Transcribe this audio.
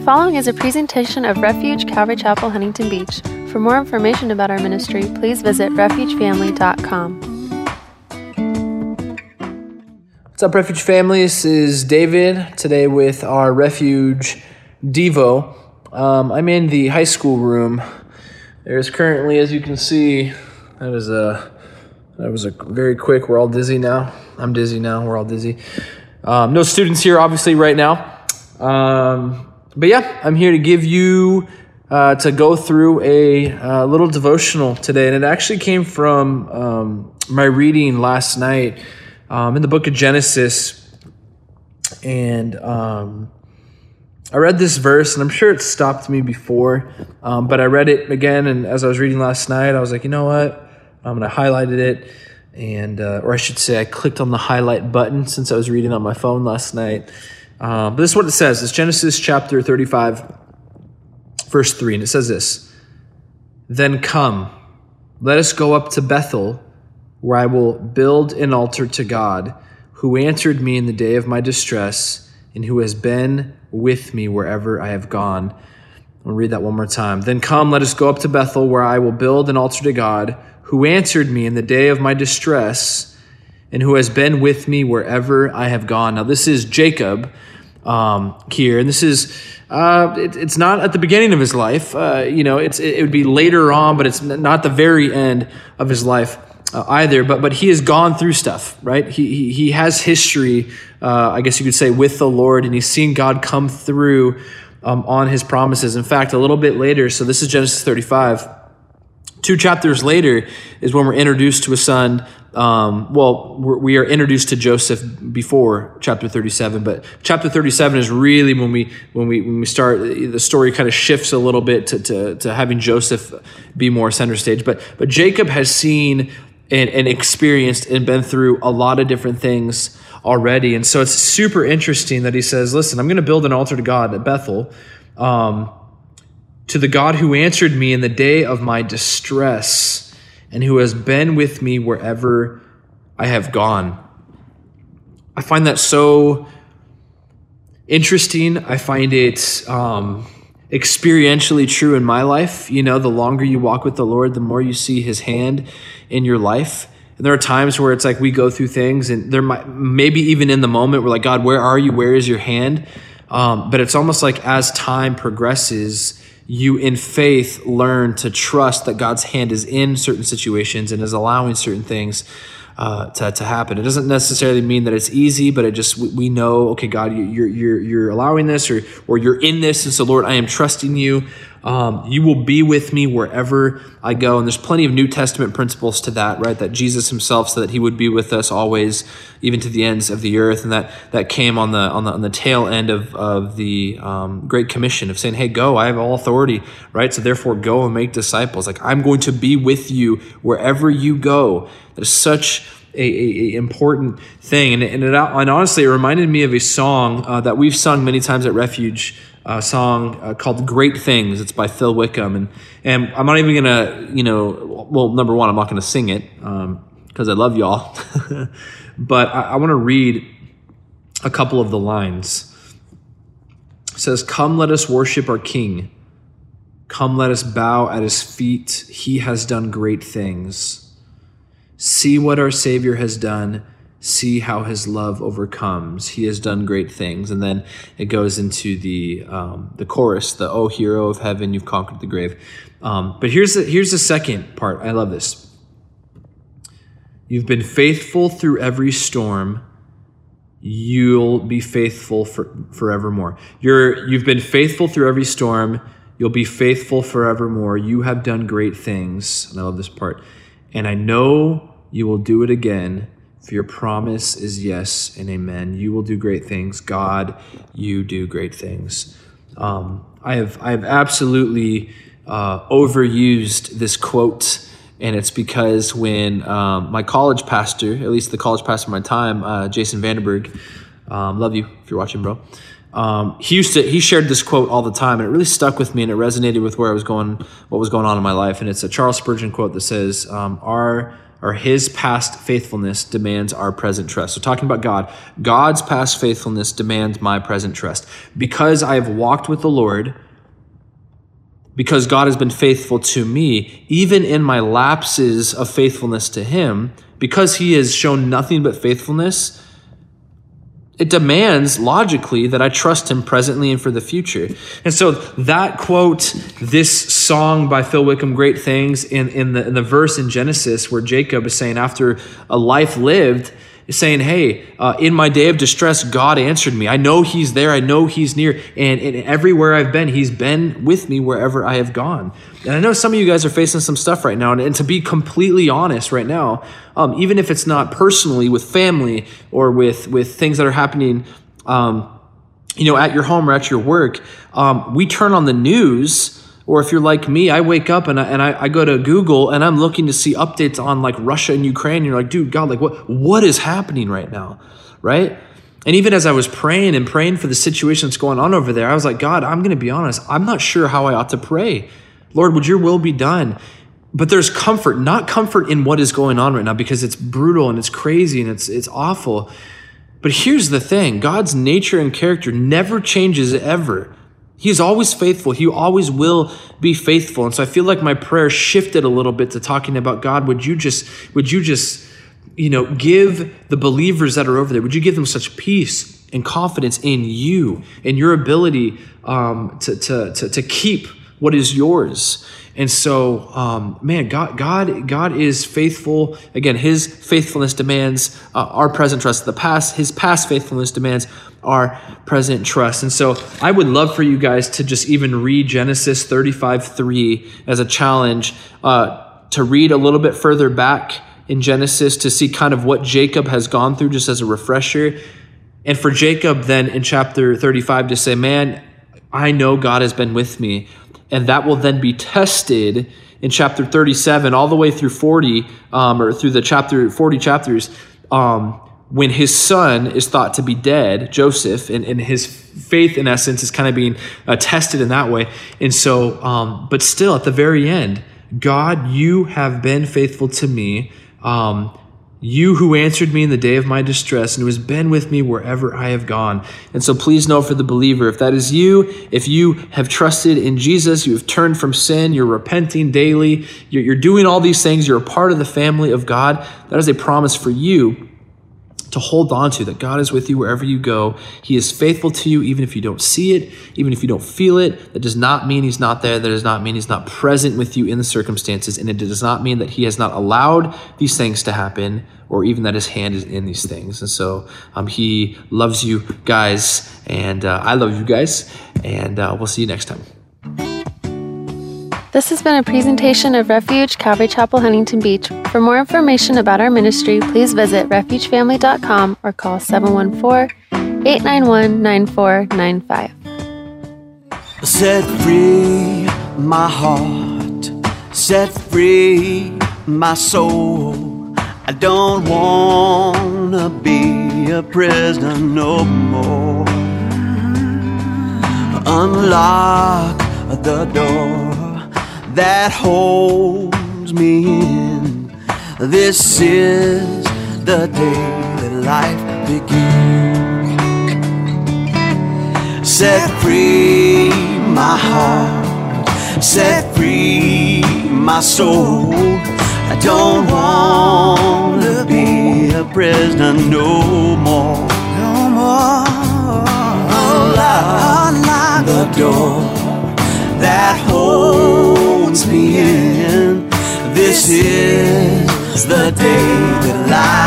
following is a presentation of Refuge Calvary Chapel, Huntington Beach. For more information about our ministry, please visit refugefamily.com. What's up, Refuge family? This is David, today with our Refuge Devo. I'm in the high school room. There's currently, as you can see, that was a very quick. We're all dizzy now. I'm dizzy now. We're all dizzy. No students here, obviously, right now. But yeah, I'm here to give you, to go through a little devotional today. And it actually came from my reading last night in the book of Genesis. And I read this verse, and I'm sure it stopped me before. But I read it again, and as I was reading last night, I was like, you know what? I'm going to highlighted it. And, or I should say I clicked on the highlight button since I was reading on my phone last night. But this is what it says. It's Genesis chapter 35, verse 3, and it says this: "Then come, let us go up to Bethel, where I will build an altar to God, who answered me in the day of my distress, and who has been with me wherever I have gone." I'll read that one more time. "Then come, let us go up to Bethel, where I will build an altar to God, who answered me in the day of my distress, and who has been with me wherever I have gone." Now, this is Jacob here, and this is, it's not at the beginning of his life. It would be later on, but it's not the very end of his life either. But he has gone through stuff, right? He has history, I guess you could say, with the Lord, and he's seen God come through on his promises. In fact, a little bit later, so this is Genesis 35, 2 chapters later is when we're introduced to a son. We are introduced to Joseph before chapter 37, but chapter 37 is really when we start. The story kind of shifts a little bit to having Joseph be more center stage. But Jacob has seen and experienced and been through a lot of different things already, and so it's super interesting that he says, "Listen, I'm going to build an altar to God at Bethel, to the God who answered me in the day of my distress, and who has been with me wherever I have gone." I find that so interesting. I find it experientially true in my life. You know, the longer you walk with the Lord, the more you see his hand in your life. And there are times where it's like we go through things, and there might, maybe even in the moment, we're like, "God, where are you? Where is your hand?" But it's almost like as time progresses, you in faith learn to trust that God's hand is in certain situations and is allowing certain things to happen. It doesn't necessarily mean that it's easy, but we know, okay, God, you're allowing this, or you're in this, and so Lord, I am trusting you. You will be with me wherever I go. And there's plenty of New Testament principles to that, right? That Jesus himself said that he would be with us always, even to the ends of the earth. And that came on the tail end of the Great Commission of saying, "Hey, go, I have all authority," right? So therefore go and make disciples. Like, I'm going to be with you wherever you go. That is such a important thing. And honestly, it reminded me of a song that we've sung many times at Refuge, a song called "Great Things." It's by Phil Wickham. And I'm not even going to, number one, I'm not going to sing it because I love y'all. But I want to read a couple of the lines. It says, "Come, let us worship our King. Come, let us bow at his feet. He has done great things. See what our Savior has done. See how his love overcomes. He has done great things." And then it goes into the chorus, the "O hero of heaven, you've conquered the grave." But here's the second part. I love this. "You've been faithful through every storm. You'll be faithful forevermore." You've been faithful through every storm. You'll be faithful forevermore. You have done great things. And I love this part. "And I know you will do it again. For your promise is yes and amen." You will do great things. God, you do great things. I have absolutely overused this quote, and it's because when my college pastor, at least the college pastor of my time, Jason Vandenberg, love you if you're watching, bro. He shared this quote all the time, and it really stuck with me, and it resonated with what was going on in my life. And it's a Charles Spurgeon quote that says, "Our or his past faithfulness demands our present trust. So talking about God, God's past faithfulness demands my present trust. Because I have walked with the Lord, because God has been faithful to me, even in my lapses of faithfulness to him, because he has shown nothing but faithfulness, it demands logically that I trust him presently and for the future. And so that quote, this song by Phil Wickham, Great Things, in the verse in Genesis where Jacob is saying after a life lived, is saying, hey, in my day of distress, God answered me. I know he's there. I know he's near. And everywhere I've been, he's been with me wherever I have gone. And I know some of you guys are facing some stuff right now. And to be completely honest right now, even if it's not personally with family or with things that are happening, at your home or at your work, we turn on the news. Or if you're like me, I wake up and I go to Google and I'm looking to see updates on like Russia and Ukraine. And you're like, dude, God, like what is happening right now, right? And even as I was praying for the situation that's going on over there, I was like, God, I'm going to be honest. I'm not sure how I ought to pray. Lord, would your will be done? But there's comfort, not comfort in what is going on right now because it's brutal and it's crazy and it's awful. But here's the thing. God's nature and character never changes ever. He's always faithful. He always will be faithful. And so I feel like my prayer shifted a little bit to talking about, God, would you just, give the believers that are over there, would you give them such peace and confidence in you and your ability to keep what is yours? And so, God is faithful. Again, his faithfulness demands our present trust. His past faithfulness demands our present trust. And so I would love for you guys to just even read Genesis 35:3 as a challenge, to read a little bit further back in Genesis to see kind of what Jacob has gone through just as a refresher. And for Jacob then in chapter 35 to say, man, I know God has been with me. And that will then be tested in chapter 37 all the way through 40, or through the 40 chapters, when his son is thought to be dead, Joseph, and his faith, in essence, is kind of being tested in that way. And so, but still, at the very end, God, you have been faithful to me. You who answered me in the day of my distress and who has been with me wherever I have gone. And so please know for the believer, if that is you, if you have trusted in Jesus, you have turned from sin, you're repenting daily, you're doing all these things, you're a part of the family of God, that is a promise for you to hold on to, that God is with you wherever you go. He is faithful to you, even if you don't see it, even if you don't feel it. That does not mean he's not there. That does not mean he's not present with you in the circumstances. And it does not mean that he has not allowed these things to happen or even that his hand is in these things. And so he loves you guys, and I love you guys, and we'll see you next time. This has been a presentation of Refuge Calvary Chapel, Huntington Beach. For more information about our ministry, please visit refugefamily.com or call 714-891-9495. Set free my heart, set free my soul. I don't want to be a prisoner no more. Unlock the door that holds me in. This is the day that life begins. Set free my heart, set free my soul. I don't want to be a prisoner no more. No more. Unlock the door that holds me in. This is the day that life